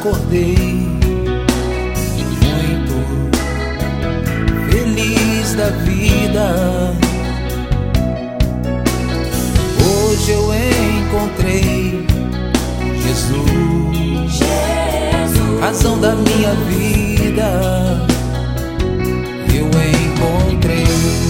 acordei muito feliz da vida. Hoje eu encontrei Jesus, razão da minha vida. Eu encontrei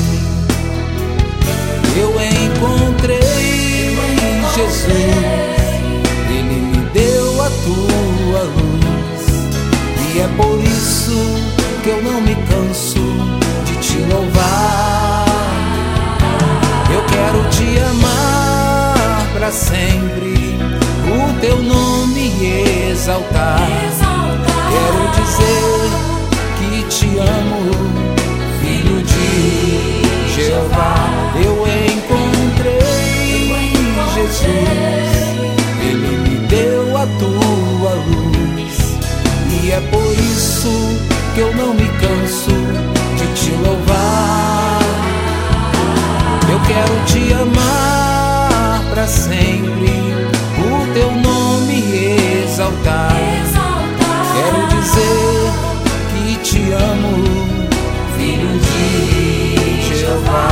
Jesus. Ele me deu a tua luz, e é por isso que eu não me canso de te louvar. Eu quero te amar pra sempre, o teu nome exaltar. Quero dizer que te amo, filho de Jeová. Eu encontrei Jesus, Ele me deu a tua luz, e é por isso que eu não me canso de te louvar. Eu quero te amar pra sempre, o teu nome exaltar. Quero dizer que te amo, filho de Jeová.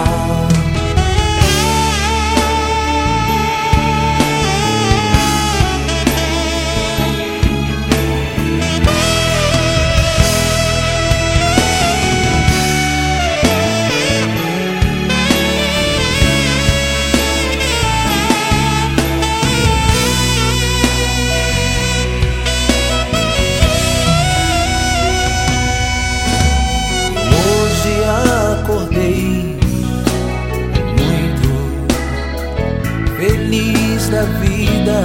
Acordei muito feliz da vida.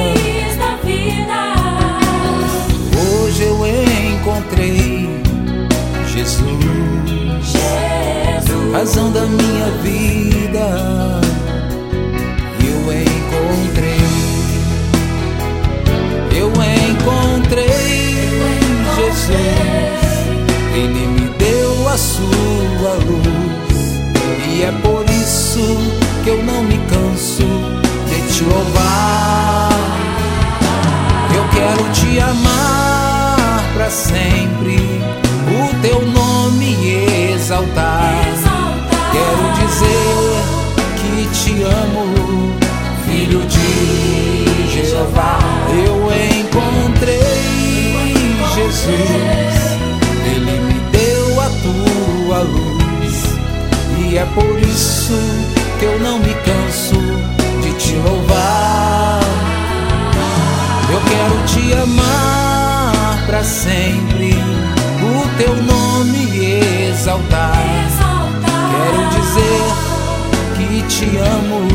Hoje eu encontrei Jesus, razão da minha vida. Eu encontrei Jesus. Ele me deu a sua luz, e é por isso que eu não me canso de te louvar. Eu quero te amar pra sempre, o teu nome exaltar. Quero dizer que te amo, filho de Jeová. Eu encontrei Jesus, Ele me deu a tua luz, e é por isso que eu não me canso de te louvar. Eu quero te amar pra sempre, o teu nome exaltar. Quero dizer que te amo,